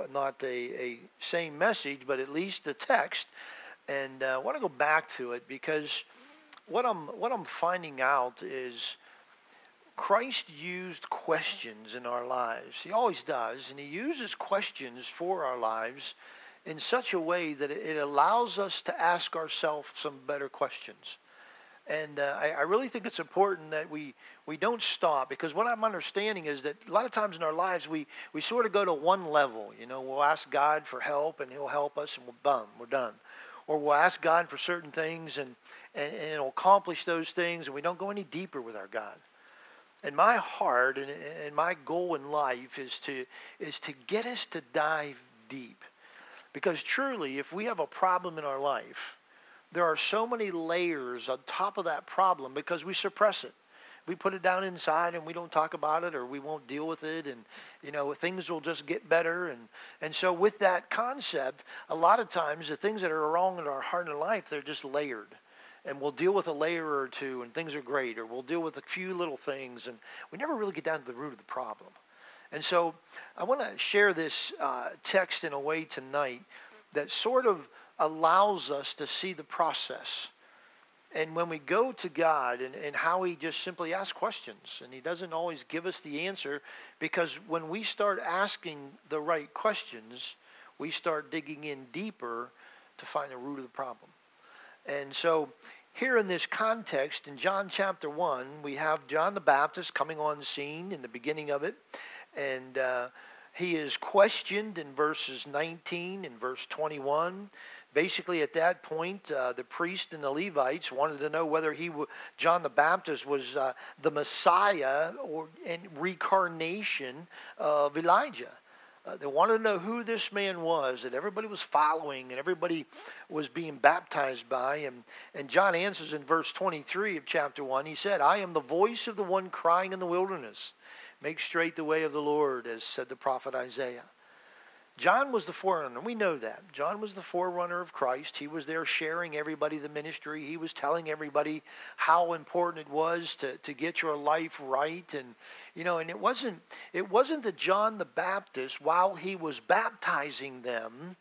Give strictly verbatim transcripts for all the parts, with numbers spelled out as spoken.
know, not a, a same message, but at least the text. And uh, I want to go back to it because what I'm what I'm finding out is Christ used questions in our lives. He always does, and he uses questions for our lives in such a way that it allows us to ask ourselves some better questions. And uh, I, I really think it's important that we, we don't stop, because what I'm understanding is that a lot of times in our lives we, we sort of go to one level. You know, we'll ask God for help and he'll help us and we're done. We're done. Or we'll ask God for certain things and, and, and it'll accomplish those things, and we don't go any deeper with our God. And my heart and, and my goal in life is to is to get us to dive deep. Because truly, if we have a problem in our life, there are so many layers on top of that problem because we suppress it. We put it down inside and we don't talk about it, or we won't deal with it, and you know, things will just get better. And, and so with that concept, a lot of times the things that are wrong in our heart and life, they're just layered. And we'll deal with a layer or two and things are great, or we'll deal with a few little things, and we never really get down to the root of the problem. And so I want to share this uh, text in a way tonight that sort of allows us to see the process. And when we go to God and, and how he just simply asks questions, and he doesn't always give us the answer, because when we start asking the right questions, we start digging in deeper to find the root of the problem. And so here in this context, in John chapter one, we have John the Baptist coming on the scene in the beginning of it. And uh, he is questioned in verses nineteen and verse twenty-one. Basically, at that point, uh, the priest and the Levites wanted to know whether he, w- John the Baptist, was uh, the Messiah or in reincarnation of Elijah. Uh, they wanted to know who this man was that everybody was following and everybody was being baptized by. And, and John answers in verse twenty-three of chapter one. He said, "I am the voice of the one crying in the wilderness. Make straight the way of the Lord, as said the prophet Isaiah." John was the forerunner. We know that. John was the forerunner of Christ. He was there sharing everybody the ministry. He was telling everybody how important it was to, to get your life right. And, you know, and it wasn't, it wasn't that John the Baptist, while he was baptizing them,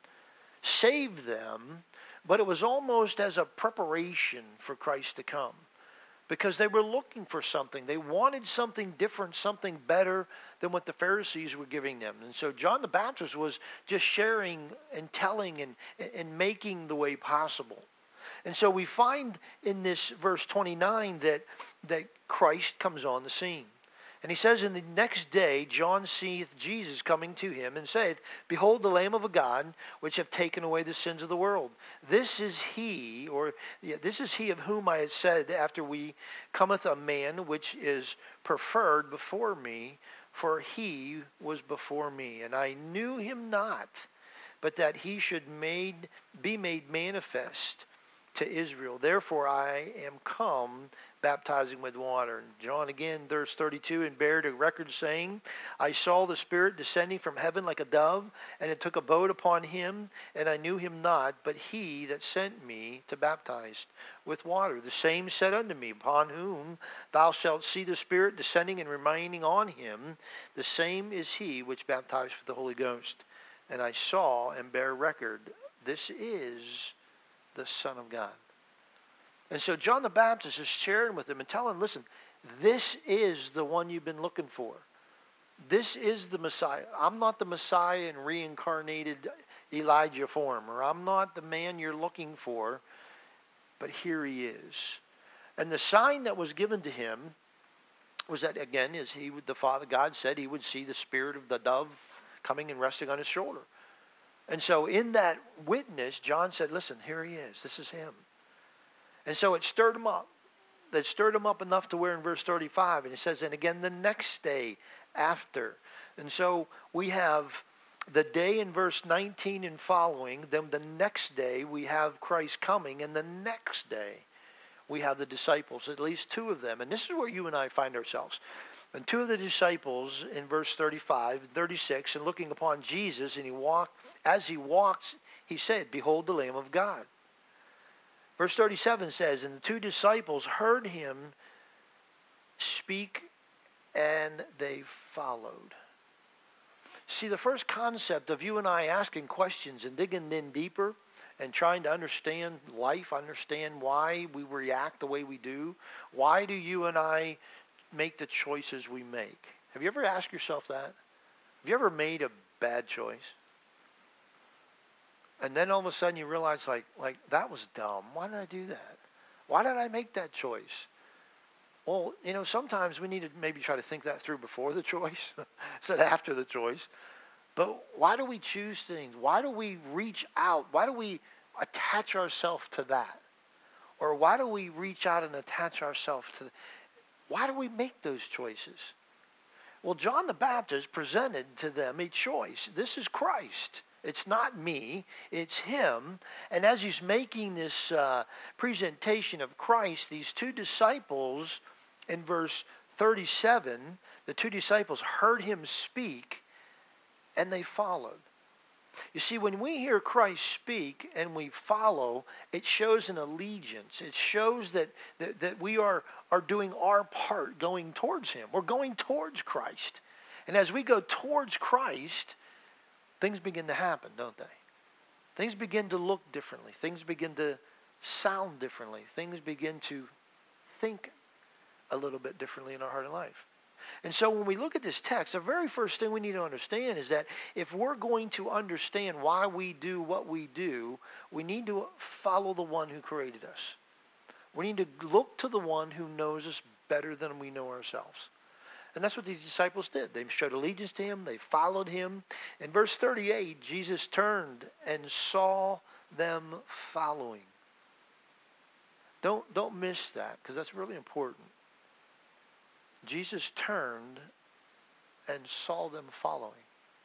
saved them, but it was almost as a preparation for Christ to come. Because they were looking for something. They wanted something different, something better than what the Pharisees were giving them. And so John the Baptist was just sharing and telling and, and making the way possible. And so we find in this verse twenty-nine that, that Christ comes on the scene. And he says, "In the next day John seeth Jesus coming to him, and saith, Behold the Lamb of God, which hath taken away the sins of the world. This is he, or yeah, this is he of whom I had said, After we cometh a man which is preferred before me, for he was before me. And I knew him not, but that he should made be made manifest to Israel. Therefore I am come, baptizing with water." And John again, verse thirty-two, "And bare a record, saying, I saw the Spirit descending from heaven like a dove, and it took abode upon him, and I knew him not, but he that sent me to baptize with water. The same said unto me, Upon whom thou shalt see the Spirit descending and remaining on him, the same is he which baptized with the Holy Ghost. And I saw and bare record, this is the Son of God." And so John the Baptist is sharing with them and telling them, listen, this is the one you've been looking for. This is the Messiah. I'm not the Messiah in reincarnated Elijah form, or I'm not the man you're looking for, but here he is. And the sign that was given to him was that, again, as he would, the Father God said, he would see the spirit of the dove coming and resting on his shoulder. And so in that witness, John said, listen, here he is. This is him. And so it stirred him up. That stirred him up enough to where in verse thirty-five, and it says, "And again the next day after." And so we have the day in verse nineteen and following. Then the next day we have Christ coming, and the next day we have the disciples, at least two of them. And this is where you and I find ourselves. And two of the disciples in verse thirty-five, thirty-six, and looking upon Jesus, and he walked, as he walked, he said, "Behold the Lamb of God." Verse thirty-seven says, "And the two disciples heard him speak, and they followed." See, the first concept of you and I asking questions and digging in deeper and trying to understand life, understand why we react the way we do. Why do you and I make the choices we make? Have you ever asked yourself that? Have you ever made a bad choice? And then all of a sudden you realize, like, like that was dumb. Why did I do that? Why did I make that choice? Well, you know, sometimes we need to maybe try to think that through before the choice instead of after the choice. But why do we choose things? Why do we reach out? Why do we attach ourselves to that? Or why do we reach out and attach ourselves to that? Why do we make those choices? Well, John the Baptist presented to them a choice. This is Christ. It's not me. It's him. And as he's making this uh, presentation of Christ, these two disciples in verse thirty-seven, the two disciples heard him speak and they followed. You see, when we hear Christ speak and we follow, it shows an allegiance. It shows that, that, that we are, are doing our part going towards him. We're going towards Christ. And as we go towards Christ, things begin to happen, don't they? Things begin to look differently. Things begin to sound differently. Things begin to think a little bit differently in our heart and life. And so when we look at this text, the very first thing we need to understand is that if we're going to understand why we do what we do, we need to follow the one who created us. We need to look to the one who knows us better than we know ourselves. And that's what these disciples did. They showed allegiance to him. They followed him. In verse thirty-eight, Jesus turned and saw them following. Don't, don't miss that, because that's really important. Jesus turned and saw them following.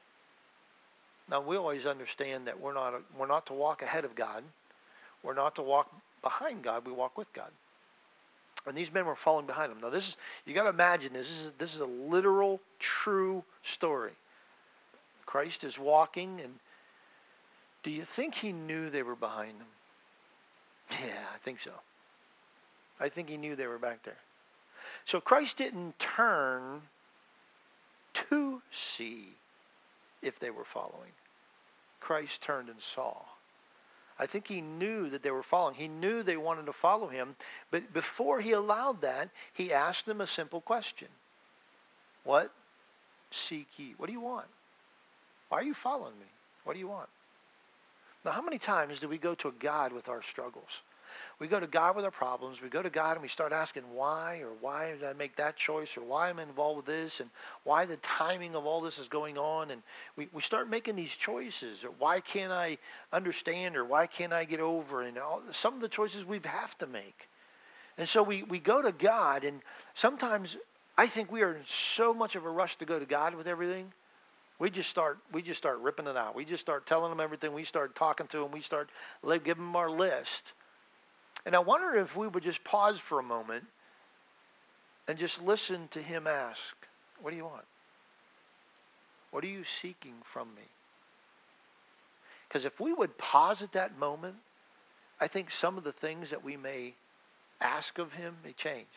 Now, we always understand that we're not, we're not to walk ahead of God. We're not to walk behind God. We walk with God. And these men were following behind him. Now, this is, you got to imagine this. This is, this is a literal, true story. Christ is walking, and do you think he knew they were behind him? Yeah, I think so. I think he knew they were back there. So Christ didn't turn to see if they were following. Christ turned and saw. I think he knew that they were following. He knew they wanted to follow him. But before he allowed that, he asked them a simple question. What seek ye? What do you want? Why are you following me? What do you want? Now, how many times do we go to God with our struggles? We go to God with our problems. We go to God and we start asking why, or why did I make that choice, or why am I involved with this, and why the timing of all this is going on. And we, we start making these choices. Or why can't I understand, or why can't I get over? And all, some of the choices we have to make. And so we, we go to God, and sometimes I think we are in so much of a rush to go to God with everything. We just start we just start ripping it out. We just start telling him everything. We start talking to him. We start giving him our list. And I wonder if we would just pause for a moment and just listen to him ask, what do you want? What are you seeking from me? Because if we would pause at that moment, I think some of the things that we may ask of him may change.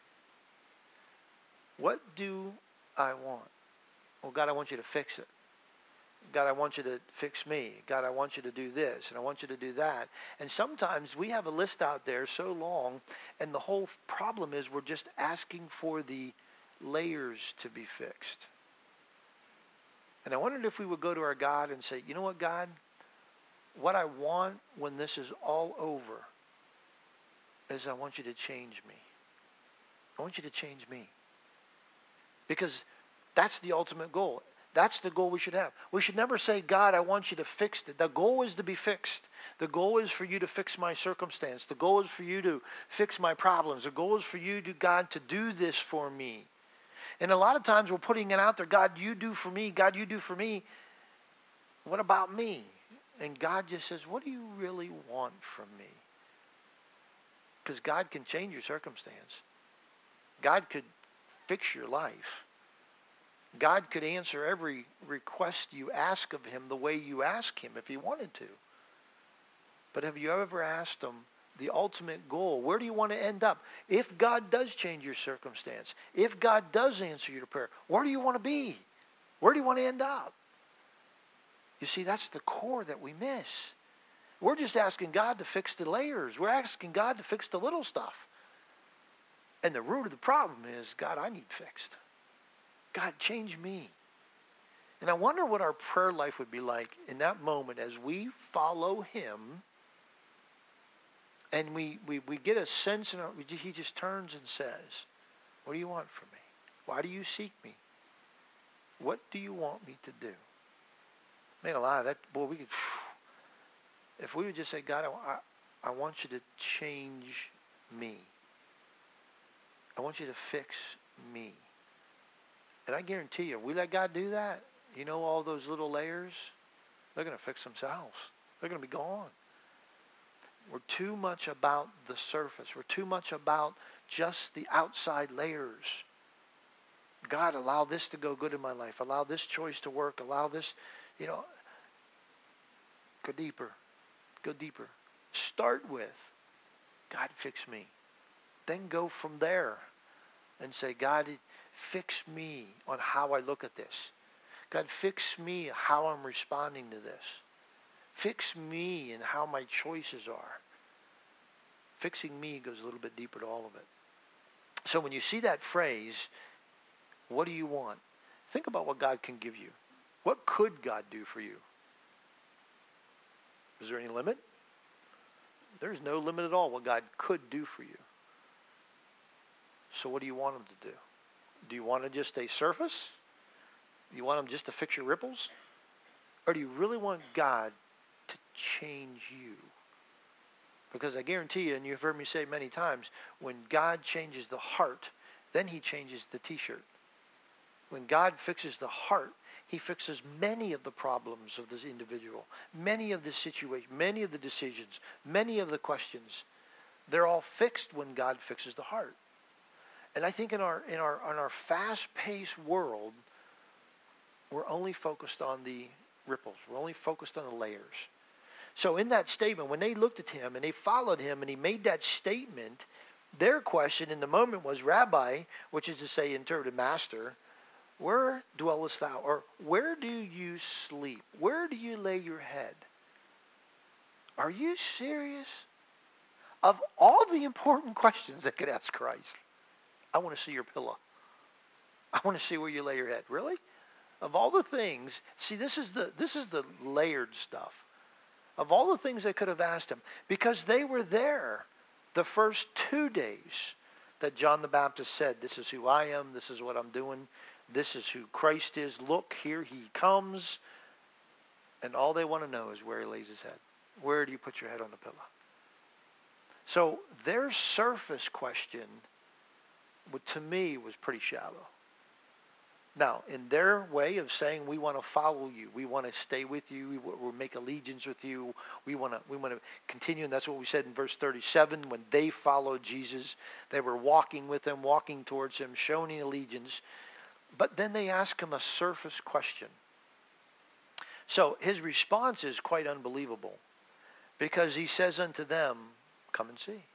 What do I want? Well, God, I want you to fix it. God, I want you to fix me. God, I want you to do this, and I want you to do that. And sometimes we have a list out there so long, and the whole problem is we're just asking for the layers to be fixed. And I wondered if we would go to our God and say, you know what, God? What I want when this is all over is I want you to change me. I want you to change me. Because that's the ultimate goal. That's the goal we should have. We should never say, God, I want you to fix it. The goal is to be fixed. The goal is for you to fix my circumstance. The goal is for you to fix my problems. The goal is for you, to God, to do this for me. And a lot of times we're putting it out there, God, you do for me. God, you do for me. What about me? And God just says, what do you really want from me? Because God can change your circumstance. God could fix your life. God could answer every request you ask of him the way you ask him if he wanted to. But have you ever asked him the ultimate goal? Where do you want to end up? If God does change your circumstance, if God does answer your prayer, where do you want to be? Where do you want to end up? You see, that's the core that we miss. We're just asking God to fix the layers. We're asking God to fix the little stuff. And the root of the problem is, God, I need fixed. God, change me. And I wonder what our prayer life would be like in that moment as we follow him and we, we, we get a sense, and he just turns and says, what do you want from me? Why do you seek me? What do you want me to do? Man alive, that, boy, we could, if we would just say, God, I, I want you to change me. I want you to fix me. And I guarantee you, if we let God do that, you know, all those little layers, they're going to fix themselves. They're going to be gone. We're too much about the surface. We're too much about just the outside layers. God, allow this to go good in my life. Allow this choice to work. Allow this, you know, go deeper. Go deeper. Start with, God, fix me. Then go from there and say, God, fix me on how I look at this. God, fix me how I'm responding to this. Fix me and how my choices are. Fixing me goes a little bit deeper to all of it. So when you see that phrase, what do you want? Think about what God can give you. What could God do for you? Is there any limit? There's no limit at all what God could do for you. So what do you want him to do? Do you want to just stay surface? Do you want him just to fix your ripples? Or do you really want God to change you? Because I guarantee you, and you've heard me say many times, when God changes the heart, then he changes the t-shirt. When God fixes the heart, he fixes many of the problems of this individual, many of the situations, many of the decisions, many of the questions. They're all fixed when God fixes the heart. And I think in our in our in our fast-paced world, we're only focused on the ripples. We're only focused on the layers. So in that statement, when they looked at him and they followed him and he made that statement, their question in the moment was, Rabbi, which is to say interpreted master, where dwellest thou? Or where do you sleep? Where do you lay your head? Are you serious? Of all the important questions that could ask Christ, I want to see your pillow. I want to see where you lay your head. Really? Of all the things, see, this is the this is the layered stuff. Of all the things they could have asked him, because they were there the first two days that John the Baptist said, this is who I am, this is what I'm doing, this is who Christ is, look, here he comes. And all they want to know is where he lays his head. Where do you put your head on the pillow? So their surface question, to me, was pretty shallow. Now, in their way of saying, we want to follow you, we want to stay with you, we will make allegiance with you, we want to we want to continue, and that's what we said in verse thirty-seven. When they followed Jesus, they were walking with him, walking towards him, showing allegiance. But then they ask him a surface question. So his response is quite unbelievable, because he says unto them, come and see.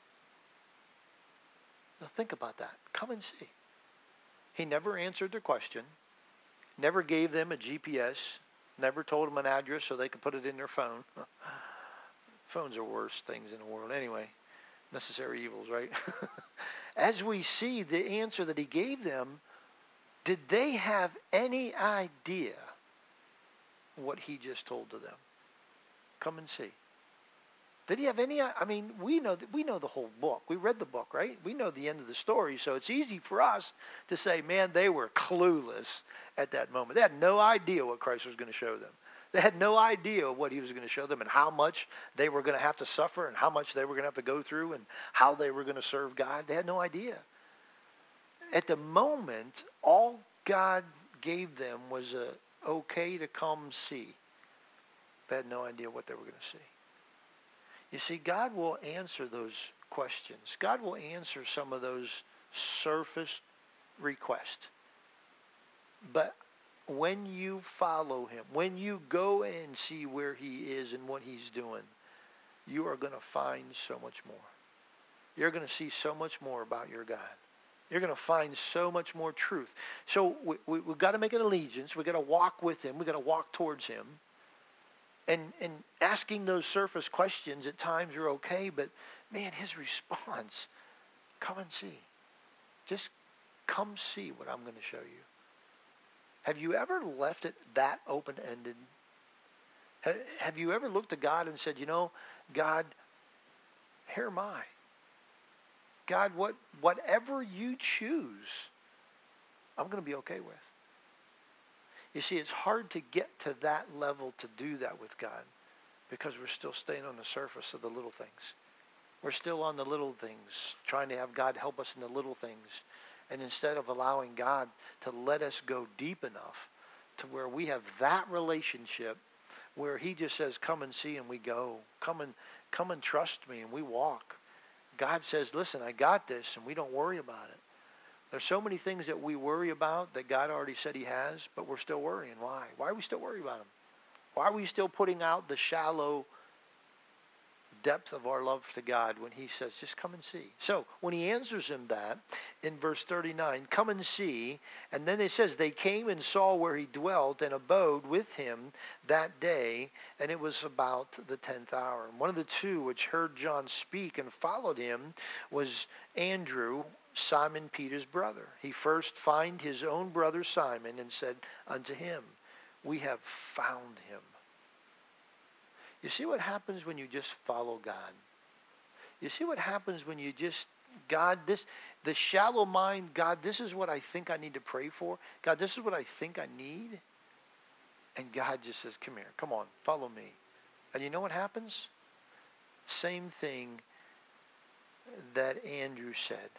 Now think about that. Come and see. He never answered their question, never gave them a G P S, never told them an address so they could put it in their phone. Phones are worst things in the world anyway. Necessary evils, right? As we see the answer that he gave them, did they have any idea what he just told to them? Come and see. Did he have any? I mean, we know that we know the whole book. We read the book, right? We know the end of the story, so it's easy for us to say, man, they were clueless at that moment. They had no idea what Christ was going to show them. They had no idea what he was going to show them and how much they were going to have to suffer and how much they were going to have to go through and how they were going to serve God. They had no idea. At the moment, all God gave them was a okay to come see. They had no idea what they were going to see. You see, God will answer those questions. God will answer some of those surface requests. But when you follow him, when you go and see where he is and what he's doing, you are going to find so much more. You're going to see so much more about your God. You're going to find so much more truth. So we, we, we've got to make an allegiance. We've got to walk with him. We've got to walk towards him. And, and asking those surface questions at times are okay, but man, his response, come and see. Just come see what I'm going to show you. Have you ever left it that open-ended? Have you ever looked to God and said, you know, God, here am I. God, what, whatever you choose, I'm going to be okay with. You see, it's hard to get to that level to do that with God because we're still staying on the surface of the little things. We're still on the little things, trying to have God help us in the little things. And instead of allowing God to let us go deep enough to where we have that relationship where he just says, come and see, and we go. Come and come and trust me, and we walk. God says, listen, I got this, and we don't worry about it. There's so many things that we worry about that God already said he has, but we're still worrying. Why? Why are we still worried about him? Why are we still putting out the shallow depth of our love to God when he says, just come and see? So when he answers him that in verse thirty-nine, come and see, and then it says they came and saw where he dwelt and abode with him that day, and it was about the tenth hour. And one of the two which heard John speak and followed him was Andrew, Simon Peter's brother. He first found his own brother Simon and said unto him, we have found him. You see what happens when you just follow God? You see what happens when you just, God, this, the shallow mind, God, this is what I think I need to pray for. God, this is what I think I need. And God just says, come here, come on, follow me. And you know what happens? Same thing that Andrew said.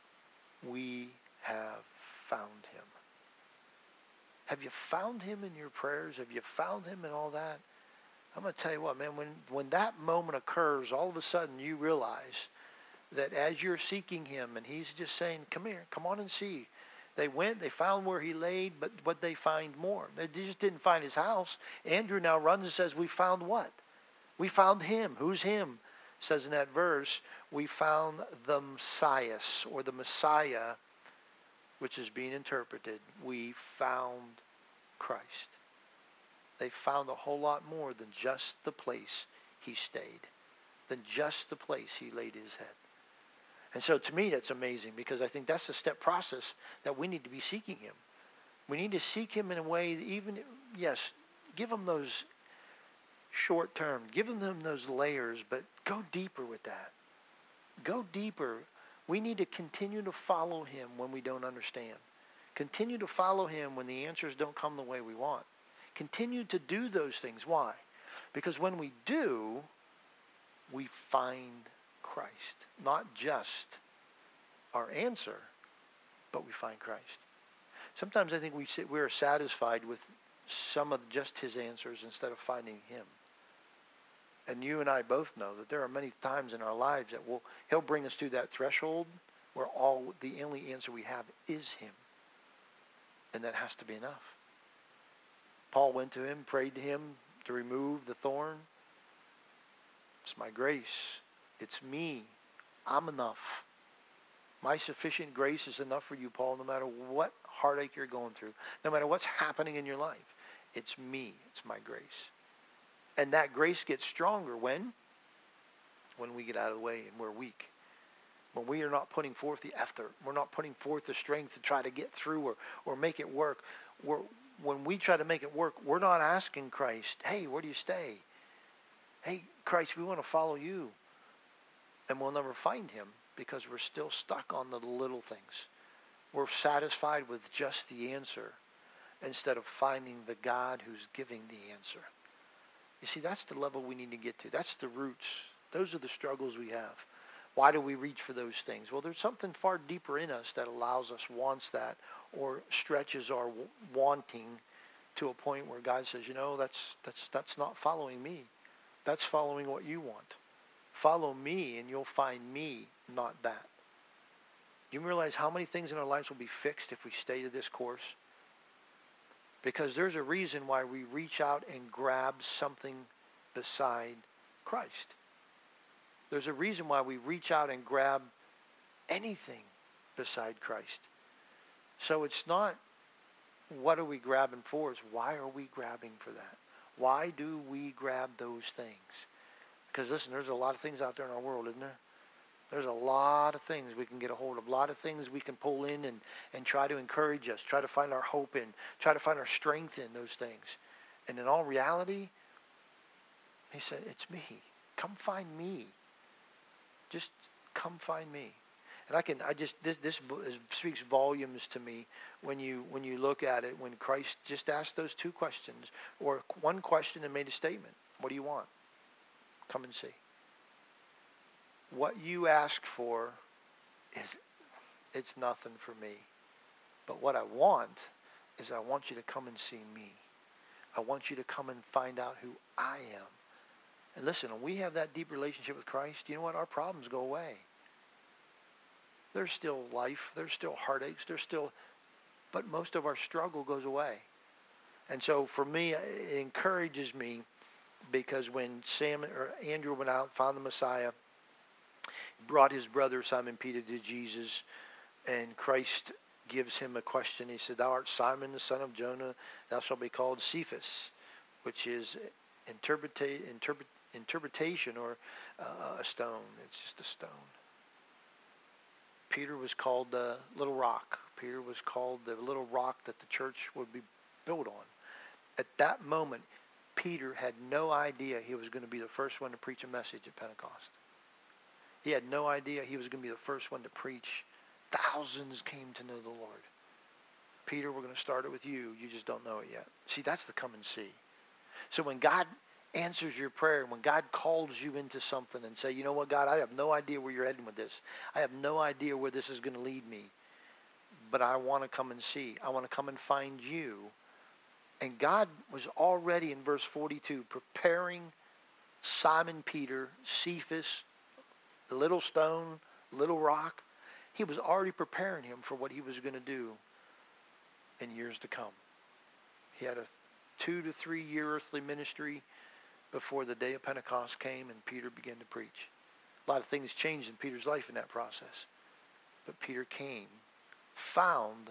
We have found him. Have you found him in your prayers? Have you found him in all that? I'm going to tell you what, man, when, when that moment occurs, all of a sudden you realize that as you're seeking him and he's just saying, come here, come on and see. They went, they found where he laid, but what they find more. They just didn't find his house. Andrew now runs and says, we found what? We found him. Who's him? It says in that verse, we found the Messiah, or the Messiah, which is being interpreted. We found Christ. They found a whole lot more than just the place he stayed, than just the place he laid his head. And so to me, that's amazing because I think that's the step process that we need to be seeking him. We need to seek him in a way that even, yes, give him those short term, give him those layers, but go deeper with that. Go deeper. We need to continue to follow him when we don't understand. Continue to follow him when the answers don't come the way we want. Continue to do those things. Why? Because when we do, we find Christ. Not just our answer, but we find Christ. Sometimes I think we sit, we're satisfied with some of just his answers instead of finding him. And you and I both know that there are many times in our lives that we'll, he'll bring us to that threshold where all the only answer we have is him. And that has to be enough. Paul went to him, prayed to him to remove the thorn. It's my grace. It's me. I'm enough. My sufficient grace is enough for you, Paul, no matter what heartache you're going through, no matter what's happening in your life. It's me. It's my grace. And that grace gets stronger when? When we get out of the way and we're weak. When we are not putting forth the effort. We're not putting forth the strength to try to get through or, or make it work. We're, when we try to make it work, we're not asking Christ, hey, where do you stay? Hey, Christ, we want to follow you. And we'll never find him because we're still stuck on the little things. We're satisfied with just the answer instead of finding the God who's giving the answer. You see, that's the level we need to get to. That's the roots. Those are the struggles we have. Why do we reach for those things? Well, there's something far deeper in us that allows us, wants that, or stretches our wanting to a point where God says, you know, that's that's that's not following me. That's following what you want. Follow me and you'll find me, not that. Do you realize how many things in our lives will be fixed if we stay to this course? Because there's a reason why we reach out and grab something beside Christ. There's a reason why we reach out and grab anything beside Christ. So it's not what are we grabbing for, it's why are we grabbing for that? Why do we grab those things? Because listen, there's a lot of things out there in our world, isn't there? There's a lot of things we can get a hold of, a lot of things we can pull in and, and try to encourage us, try to find our hope in, try to find our strength in those things. And in all reality, he said, it's me. Come find me. Just come find me. And I can, I just, this, this speaks volumes to me when you, when you look at it, when Christ just asked those two questions, or one question and made a statement. What do you want? Come and see. What you asked for is, it's nothing for me. But what I want is I want you to come and see me. I want you to come and find out who I am. And listen, when we have that deep relationship with Christ, you know what? Our problems go away. There's still life. There's still heartaches. There's still, but most of our struggle goes away. And so for me, it encourages me, because when Sam or Andrew went out, found the Messiah, brought his brother Simon Peter to Jesus, and Christ gives him a question. He said, "Thou art Simon, the son of Jonah. Thou shalt be called Cephas," which is interpreta- interpret, interpretation or uh, a stone. It's just a stone. Peter was called the little rock. Peter was called the little rock that the church would be built on. At that moment, Peter had no idea he was going to be the first one to preach a message at Pentecost. He had no idea he was going to be the first one to preach. Thousands came to know the Lord. Peter, we're going to start it with you. You just don't know it yet. See, that's the come and see. So when God answers your prayer, when God calls you into something and say, you know what, God, I have no idea where you're heading with this. I have no idea where this is going to lead me. But I want to come and see. I want to come and find you. And God was already in verse forty-two preparing Simon Peter, Cephas, the little stone, little rock. He was already preparing him for what he was going to do in years to come. He had a two to three year earthly ministry before the day of Pentecost came and Peter began to preach. A lot of things changed in Peter's life in that process. But Peter came, found,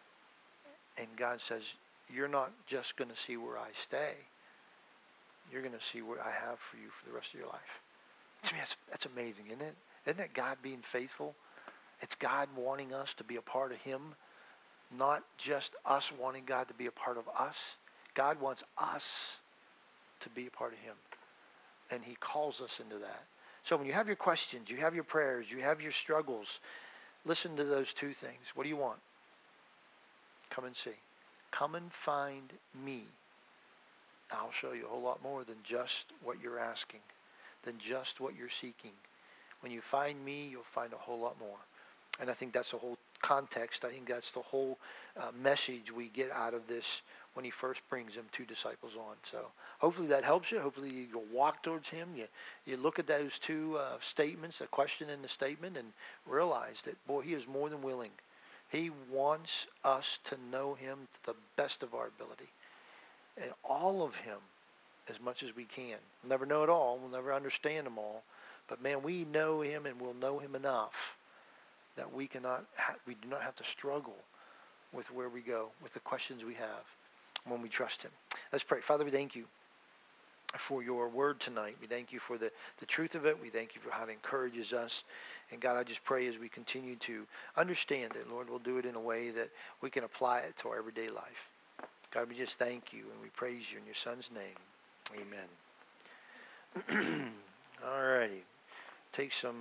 and God says, you're not just going to see where I stay. You're going to see what I have for you for the rest of your life. To me, that's, that's amazing, isn't it? Isn't that God being faithful? It's God wanting us to be a part of him, not just us wanting God to be a part of us. God wants us to be a part of him, and he calls us into that. So when you have your questions, you have your prayers, you have your struggles, listen to those two things. What do you want? Come and see. Come and find me. I'll show you a whole lot more than just what you're asking, than just what you're seeking. When you find me, you'll find a whole lot more. And I think that's the whole context. I think that's the whole uh, message we get out of this when he first brings them two disciples on. So hopefully that helps you. Hopefully you walk towards him. You, you look at those two uh, statements, a question and the statement, and realize that, boy, he is more than willing. He wants us to know him to the best of our ability. And all of him as much as we can. We'll never know it all. We'll never understand them all. But, man, we know him and we'll know him enough that we cannot, ha- we do not have to struggle with where we go, with the questions we have when we trust him. Let's pray. Father, we thank you for your word tonight. We thank you for the, the truth of it. We thank you for how it encourages us. And God, I just pray as we continue to understand it, Lord, we'll do it in a way that we can apply it to our everyday life. God, we just thank you and we praise you in your son's name. Amen. All righty. Take some